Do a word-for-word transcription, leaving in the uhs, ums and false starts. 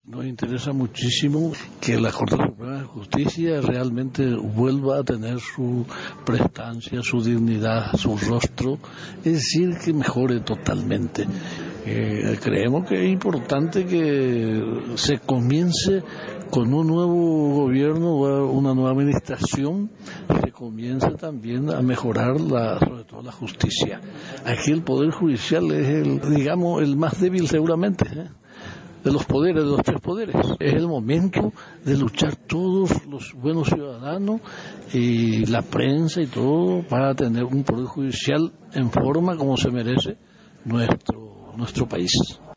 Nos interesa muchísimo que la Corte Suprema de Justicia realmente vuelva a tener su prestancia, su dignidad, su rostro, es decir, que mejore totalmente. Eh, creemos que es importante que se comience con un nuevo gobierno, una nueva administración, se comience también a mejorar la, sobre todo la justicia. Aquí el Poder Judicial es el, digamos, el más débil seguramente, ¿eh? de los poderes, de los tres poderes. Es el momento de luchar todos los buenos ciudadanos y la prensa y todo para tener un Poder Judicial en forma como se merece nuestro, nuestro país.